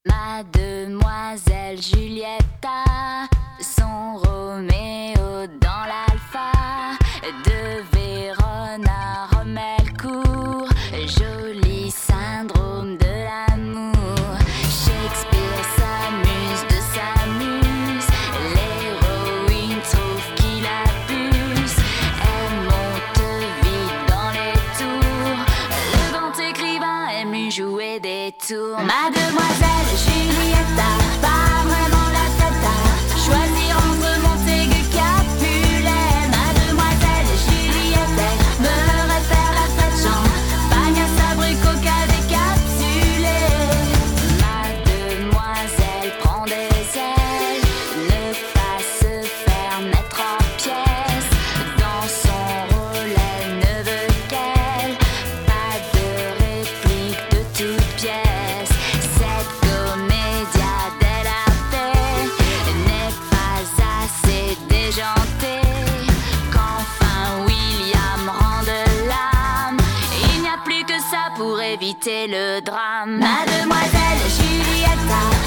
Mademoiselle Julietta, son Roméo dans l'alpha, de Vérone à Romelcourt, joli syndrome de l'amour. Shakespeare s'amuse de sa muse, l'héroïne trouve qu'il abuse, elle monte vite dans les tours, le grand écrivain aime lui jouer des tours. Mademoiselle Julietta, pas vraiment la tête à choisir entre Montaigu et Capulet. Mademoiselle Julietta me réfère la fête champagne à Sabre, coca décapsulé. Mademoiselle prend des ailes, ne pas se faire mettre en pièces. Dans son rôle elle ne veut qu'elle, pas de réplique de toute pièce. Cette comédia de la paix n'est pas assez déjantée. Qu'enfin William rende l'âme, il n'y a plus que ça pour éviter le drame. Mademoiselle Julietta,